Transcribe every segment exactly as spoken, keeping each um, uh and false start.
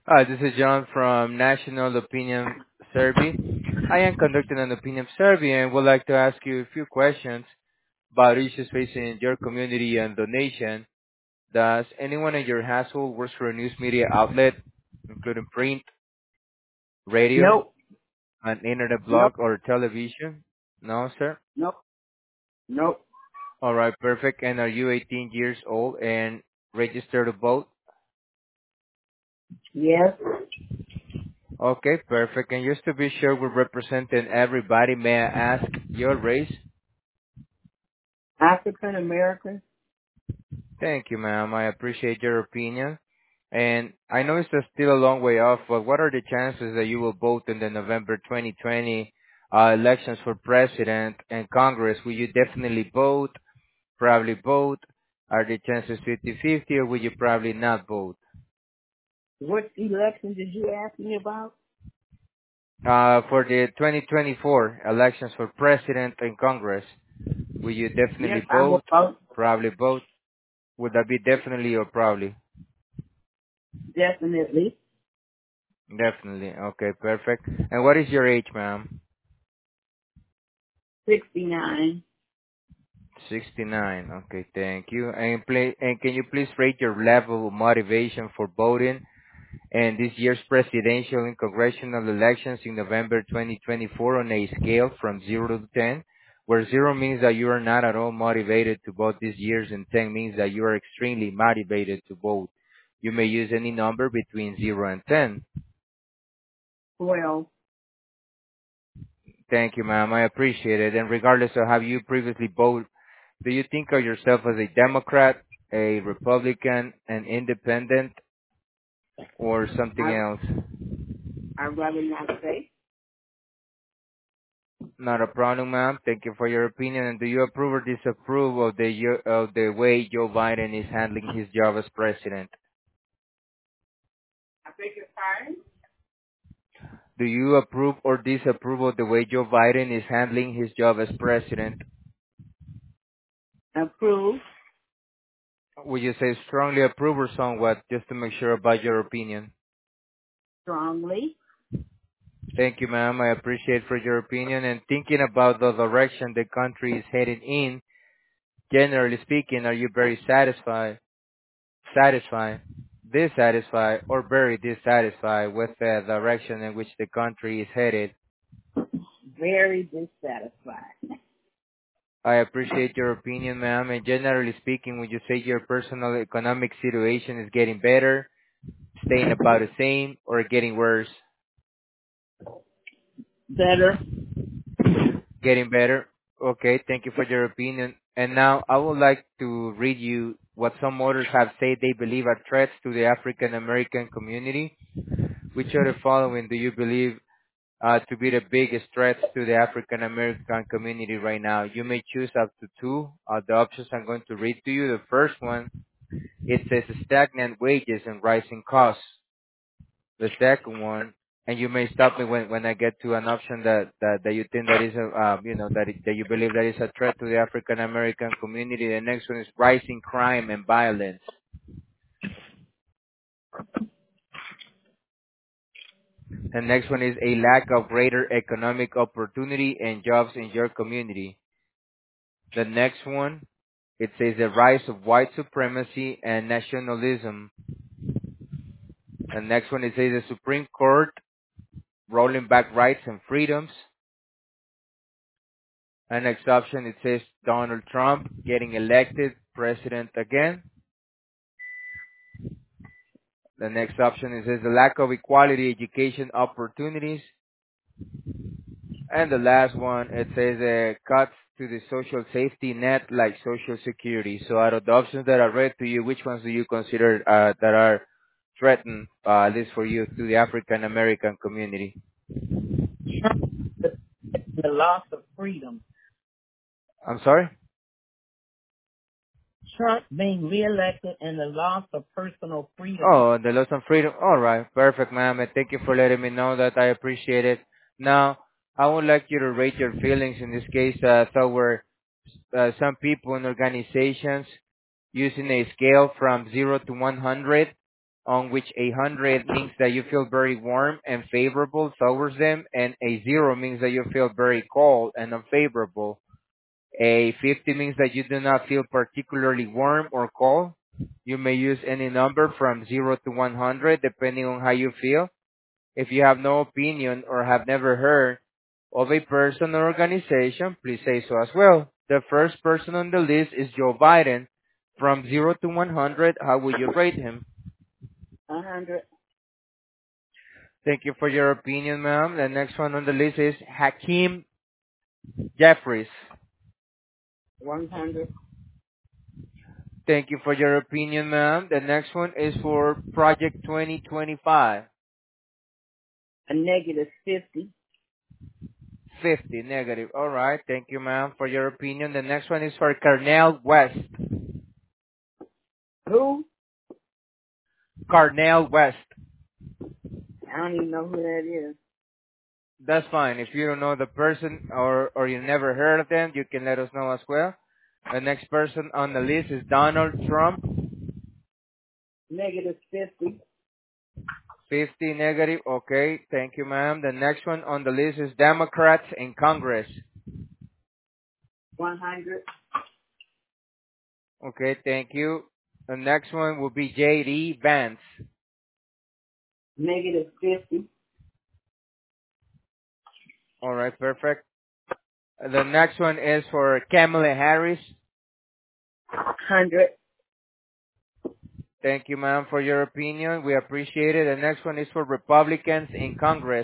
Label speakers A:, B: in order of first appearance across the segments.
A: Hi, this is John from National Opinion Survey. I am conducting an opinion survey and would like to ask you a few questions about issues facing your community and the nation. Does anyone in your household works for a news media outlet, including print, radio,
B: Nope,
A: an internet
B: nope,
A: blog, or television? No, sir.
B: nope, nope.
A: All right, perfect. And are you eighteen years old and registered to vote?
B: Yes,
A: Okay, perfect. And just to be sure we're representing everybody, may I ask your race?
B: African American.
A: Thank you, ma'am. I appreciate your opinion. And I know it's uh, still a long way off, but what are the chances that you will vote in the November twenty twenty uh, elections for president and Congress? Will you definitely vote, probably vote? Are the chances fifty-fifty, or will you probably not vote?
B: What election did you ask me about?
A: Uh, for the twenty twenty-four elections for president and Congress, will you
B: Yes,
A: definitely
B: I will
A: vote,
B: vote.
A: probably vote? Would that be definitely or probably?
B: Definitely.
A: Definitely. Okay, perfect. And what is your age, ma'am?
B: sixty-nine.
A: sixty-nine. Okay, thank you. And play, and can you please rate your level of motivation for voting and this year's presidential and congressional elections in November twenty twenty-four on a scale from zero to ten, where zero means that you are not at all motivated to vote this year's and ten means that you are extremely motivated to vote. You may use any number between zero and ten.
B: twelve.
A: Thank you, ma'am. I appreciate it. And regardless of how you previously voted, do you think of yourself as a Democrat, a Republican, an independent, or something
B: I
A: else?
B: I rather not say.
A: Not a problem, ma'am. Thank you for your opinion. And do you approve or disapprove of the yo- of the way Joe Biden is handling his job as president?
B: I beg your pardon?
A: Do you approve or disapprove of the way Joe Biden is handling his job as president?
B: Approve
A: Would you say strongly approve or somewhat, just to make sure about your opinion?
B: strongly.
A: Thank you, ma'am. I appreciate for your opinion and thinking about the direction the country is heading in. Generally speaking, are you very satisfied, satisfied, dissatisfied, or very dissatisfied with the direction in which the country is headed?
B: Very dissatisfied.
A: I appreciate your opinion, ma'am. And generally speaking, would you say your personal economic situation is getting better, staying about the same, or getting worse?
B: Better.
A: Getting better. Okay, thank you for your opinion. And now I would like to read you what some others have said they believe are threats to the African American community. Which are the following do you believe uh, to be the biggest threats to the African American community right now? You may choose up to two. Uh, the options I'm going to read to you. The first one, it says stagnant wages and rising costs. The second one, and you may stop me when, when I get to an option that, that, that you think that is a, um, you know, that, it, that you believe that is a threat to the African American community. The next one is rising crime and violence. The next one is a lack of greater economic opportunity and jobs in your community. The next one, it says the rise of white supremacy and nationalism. The next one, it says the Supreme Court rolling back rights and freedoms. And next option, it says Donald Trump getting elected president again. The next option, it says the lack of equality education opportunities. And the last one, it says uh, cuts to the social safety net like Social Security. So out of the options that I read to you, which ones do you consider uh, that are threatened, uh, at least for you, to the African American community?
B: Trump, the, the loss of freedom.
A: I'm sorry?
B: Trump being reelected and the loss of personal freedom.
A: Oh, the loss of freedom. All right, perfect, ma'am. And thank you for letting me know that. I appreciate it. Now, I would like you to rate your feelings in this case. Uh, so where uh, some people in organizations using a scale from zero to one hundred. on which a hundred means that you feel very warm and favorable towards them, and a zero means that you feel very cold and unfavorable. A fifty means that you do not feel particularly warm or cold. You may use any number from zero to one hundred depending on how you feel. If you have no opinion or have never heard of a person or organization, please say so as well. The first person on the list is Joe Biden. From zero to one hundred, how would you rate him?
B: A hundred.
A: Thank you for your opinion, ma'am. The next one on the list is Hakeem Jeffries.
B: One hundred.
A: Thank you for your opinion, ma'am. The next one is for Project twenty twenty-five.
B: A negative fifty.
A: fifty negative. All right. Thank you, ma'am, for your opinion. The next one is for Carnell West.
B: Who?
A: Carnell West.
B: I don't even know who that is.
A: That's fine. If you don't know the person or, or you never heard of them, you can let us know as well. The next person on the list is Donald Trump.
B: Negative fifty.
A: fifty negative. Okay. Thank you, ma'am. The next one on the list is Democrats in Congress.
B: One hundred.
A: Okay. Thank you. The next one will be J D Vance.
B: Negative fifty.
A: All right. Perfect. The next one is for Kamala Harris.
B: Hundred.
A: Thank you, ma'am, for your opinion. We appreciate it. The next one is for Republicans in Congress.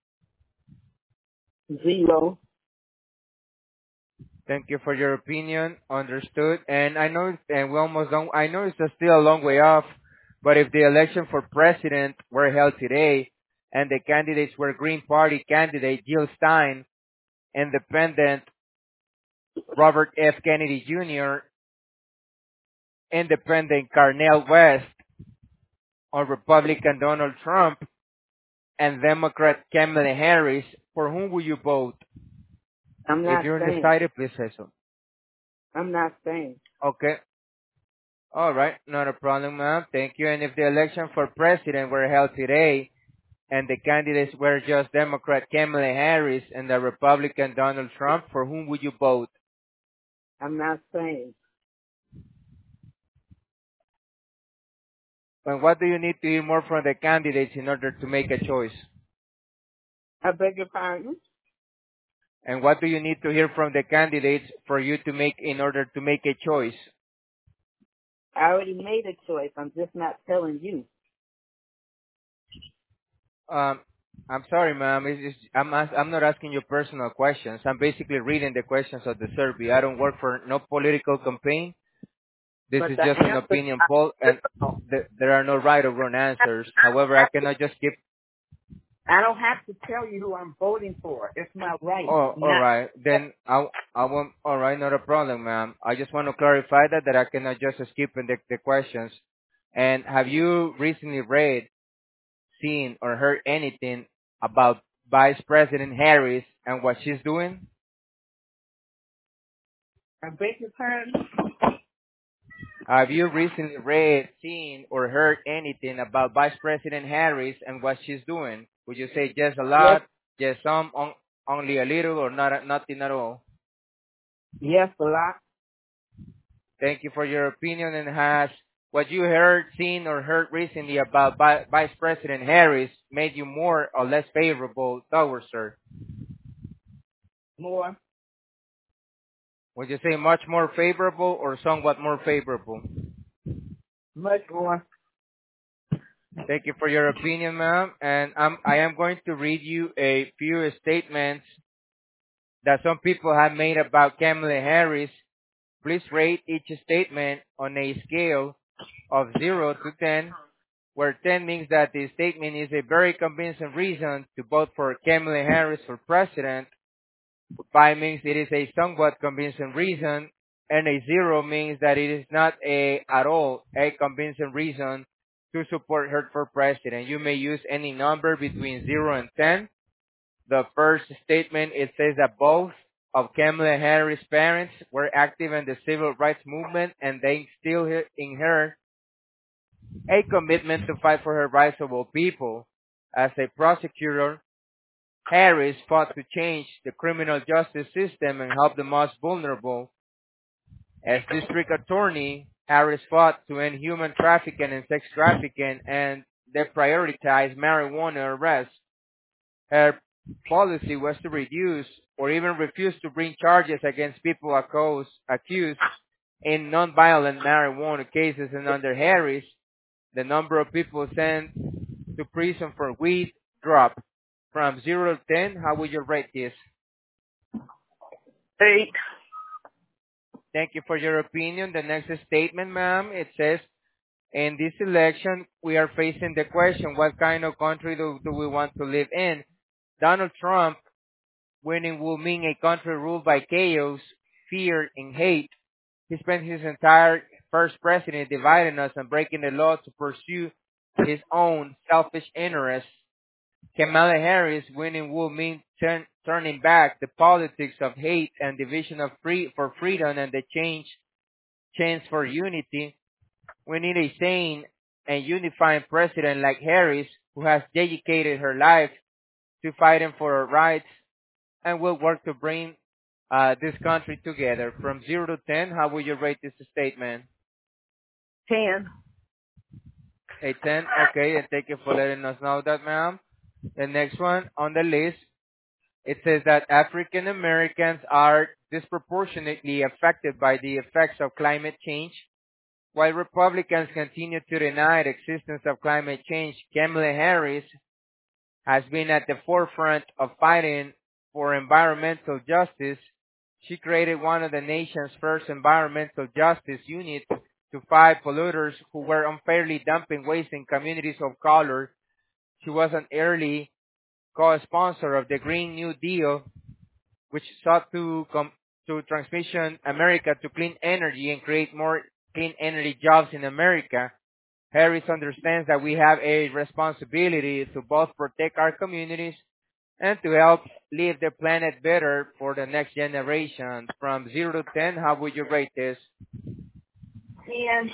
B: Zero.
A: Thank you for your opinion. Understood. And I know, and we almost don't, I know it's still a long way off, but if the election for president were held today and the candidates were Green Party candidate Jill Stein, independent Robert F. Kennedy Junior, independent Carnell West, or Republican Donald Trump, and Democrat Kamala Harris, for whom will you vote?
B: I'm
A: If
B: not
A: you're
B: saying.
A: undecided, please say so.
B: I'm not saying.
A: Okay. All right. Not a problem, ma'am. Thank you. And if the election for president were held today and the candidates were just Democrat Kamala Harris and the Republican Donald Trump, for whom would you vote?
B: I'm not saying.
A: And what do you need to hear more from the candidates in order to make a choice?
B: I beg your pardon?
A: And what do you need to hear from the candidates for you to make in order to make a choice?
B: I already made a choice. I'm just not telling you.
A: Um, I'm sorry, ma'am. It's, it's, I'm ask, I'm not asking you personal questions. I'm basically reading the questions of the survey. I don't work for no political campaign. This
B: But
A: is
B: the
A: just an
B: answer,
A: opinion poll, and th- there are no right or wrong answers.
B: I don't
A: However, I
B: have to,
A: cannot just keep.
B: I don't have to tell you who I'm voting for. It's my right.
A: Oh, all
B: Not,
A: right. Then I, I won't. All right, not a problem, ma'am. I just want to clarify that that I cannot just skip in the, the questions. And have you recently read, seen, or heard anything about Vice President Harris and what she's doing?
B: I beg your pardon?
A: Have you recently read, seen, or heard anything about Vice President Harris and what she's doing? Would you say just a
B: Yes,
A: lot, just some, on, only a little, or not nothing at all?
B: yes, a lot.
A: Thank you for your opinion. And has what you heard, seen, or heard recently about Vi- Vice President Harris made you more or less favorable towards her?
B: More,
A: Would you say much more favorable or somewhat more favorable?
B: much more.
A: Thank you for your opinion, ma'am. And I'm, I am going to read you a few statements that some people have made about Kamala Harris. Please rate each statement on a scale of zero to ten, where ten means that the statement is a very convincing reason to vote for Kamala Harris for president, five means it is a somewhat convincing reason, and a zero means that it is not a at all a convincing reason to support her for president. You may use any number between zero and ten. The first statement, it says that both of Kamala Harris' parents were active in the civil rights movement and they instilled in her a commitment to fight for her rights of all people. As a prosecutor, Harris fought to change the criminal justice system and help the most vulnerable. As district attorney, Harris fought to end human trafficking and sex trafficking and deprioritize marijuana arrests. Her policy was to reduce or even refuse to bring charges against people accused, accused in nonviolent marijuana cases, and under Harris, the number of people sent to prison for weed dropped from zero to ten. How would you rate this?
B: Eight.
A: Thank you for your opinion. The next statement, ma'am, it says, in this election, we are facing the question, what kind of country do, do we want to live in? Donald Trump winning will mean a country ruled by chaos, fear, and hate. He spent his entire first presidency dividing us and breaking the law to pursue his own selfish interests. Kamala Harris winning will mean turn, turning back the politics of hate and division of free for freedom and the change chance for unity. We need a sane and unifying president like Harris, who has dedicated her life to fighting for her rights and will work to bring uh, this country together. From zero to ten, how would you rate this statement?
B: Ten.
A: A ten, okay, and thank you for letting us know that, ma'am. The next one on the list, it says that African Americans are disproportionately affected by the effects of climate change. While Republicans continue to deny the existence of climate change, Kamala Harris has been at the forefront of fighting for environmental justice. She created one of the nation's first environmental justice units to fight polluters who were unfairly dumping waste in communities of color. She was an early co-sponsor of the Green New Deal, which sought to com- to transition America to clean energy and create more clean energy jobs in America. Harris understands that we have a responsibility to both protect our communities and to help leave the planet better for the next generation. From zero to ten, how would you rate this?
B: Ten.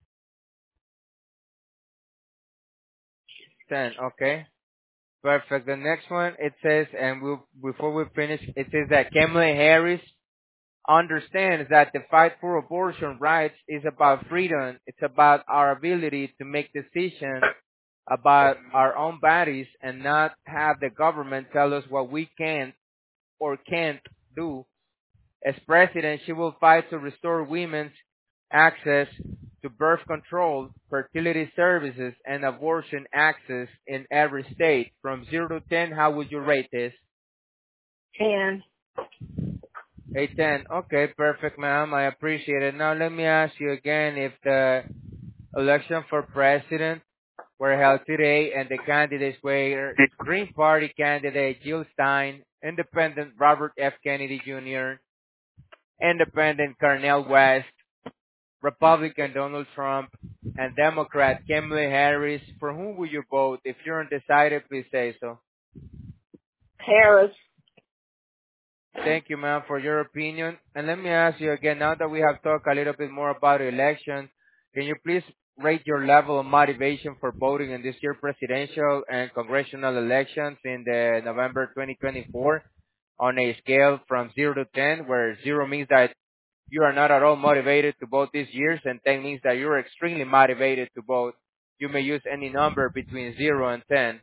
A: ten, okay. Perfect. The next one, it says, and we'll, before we finish, it says that Kamala Harris understands that the fight for abortion rights is about freedom. It's about our ability to make decisions about our own bodies and not have the government tell us what we can or can't do. As president, she will fight to restore women's access to birth control, fertility services, and abortion access in every state. From zero to ten, how would you rate this?
B: Ten.
A: A ten. Okay, perfect, ma'am. I appreciate it. Now, let me ask you again if the election for president were held today and the candidates were Green Party candidate Jill Stein, Independent Robert F. Kennedy Junior, Independent Cornel West, Republican Donald Trump, and Democrat Kamala Harris. For whom would you vote? If you're undecided, please say so.
B: Harris.
A: Thank you, ma'am, for your opinion. And let me ask you again, now that we have talked a little bit more about the election, can you please rate your level of motivation for voting in this year's presidential and congressional elections in the November twenty twenty-four on a scale from zero to ten, where zero means that you are not at all motivated to vote this year, and ten means that you're extremely motivated to vote. You may use any number between zero and ten.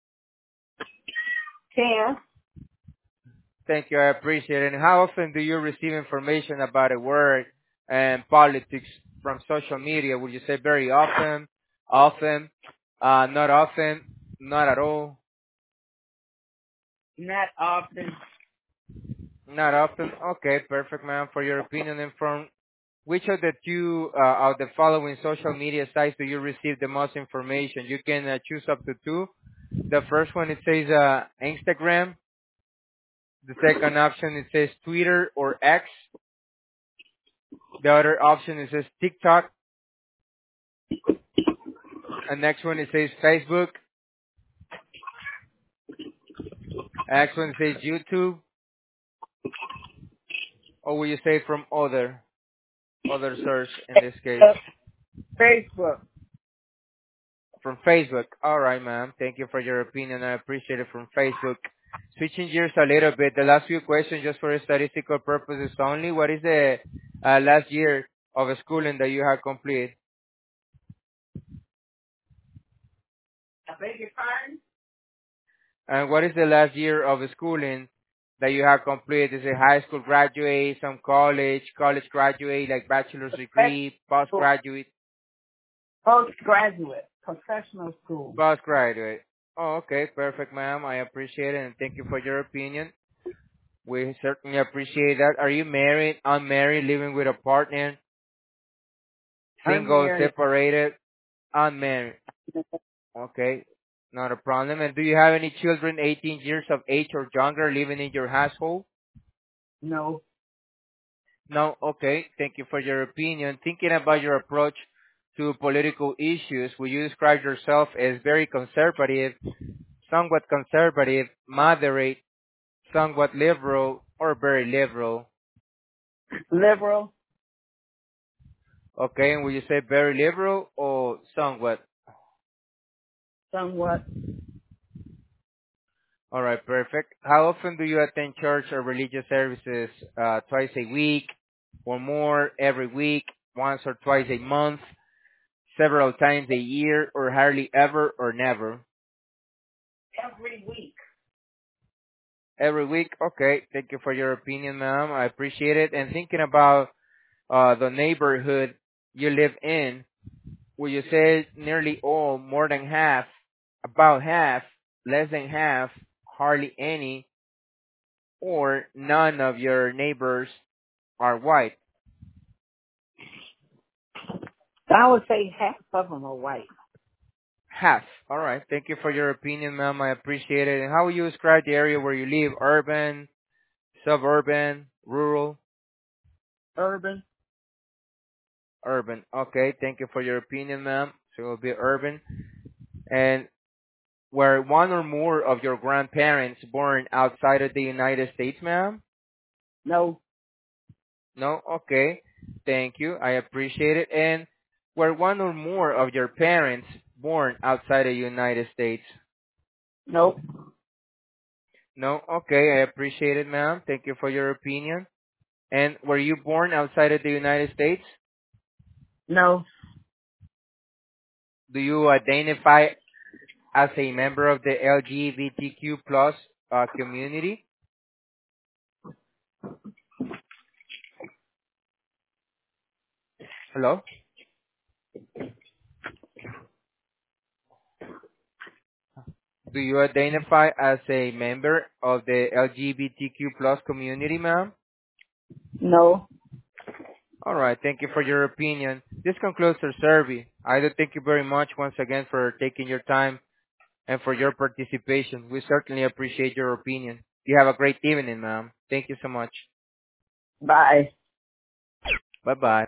B: Ten.
A: Thank you, I appreciate it. And how often do you receive information about a word and politics from social media? Would you say very often, often, uh, not often, not at all?
B: Not often.
A: Not often. Okay, perfect, ma'am. For your opinion, and from which of the two uh, of the following social media sites do you receive the most information? You can uh, choose up to two. The first one, it says uh, Instagram. The second option, it says Twitter or X. The other option, it says TikTok. And next one, it says Facebook. Next one, it says YouTube. Or will you say from other, other source in this case?
B: Facebook.
A: From Facebook. All right, ma'am. Thank you for your opinion. I appreciate it from Facebook. Switching gears a little bit, the last few questions just for statistical purposes only. What is the uh, last year of schooling that you have completed?
B: I beg your pardon?
A: And what is the last year of schooling that you have completed? Is it high school graduate, some college, college graduate, like bachelor's degree, postgraduate,
B: Postgraduate, professional school.
A: postgraduate? Oh, okay, perfect, ma'am. I appreciate it, and thank you for your opinion. We certainly appreciate that. Are you married, unmarried, living with a partner, single,
B: Unmarried.
A: separated, unmarried? Okay, not a problem. And do you have any children eighteen years of age or younger living in your household?
B: No.
A: No, okay. Thank you for your opinion. Thinking about your approach to political issues, will you describe yourself as very conservative, somewhat conservative, moderate, somewhat liberal, or very liberal?
B: Liberal.
A: Okay, and will you say very liberal or somewhat?
B: Somewhat.
A: All right, perfect. How often do you attend church or religious services? Uh, twice a week, or more, every week, once or twice a month, several times a year, or hardly ever, or never?
B: Every week.
A: Every week? Okay. Thank you for your opinion, ma'am. I appreciate it. And thinking about uh, the neighborhood you live in, would you say nearly all, more than half, about half, less than half, hardly any, or none of your neighbors are white?
B: I would say half of them are white.
A: Half. All right. Thank you for your opinion, ma'am. I appreciate it. And how would you describe the area where you live? Urban, suburban, rural?
B: Urban.
A: Urban. Okay. Thank you for your opinion, ma'am. So it will be urban. And were one or more of your grandparents born outside of the United States, ma'am?
B: No.
A: No? Okay. Thank you. I appreciate it. And were one or more of your parents born outside the United States?
B: Nope.
A: No? Okay. I appreciate it, ma'am. Thank you for your opinion. And were you born outside of the United States?
B: No.
A: Do you identify as a member of the L G B T Q plus uh, community? Hello? Do you identify as a member of the L G B T Q plus community, ma'am?
B: No.
A: All right. Thank you for your opinion. This concludes our survey. I do thank you very much once again for taking your time and for your participation. We certainly appreciate your opinion. You have a great evening, ma'am. Thank you so much.
B: Bye.
A: Bye-bye.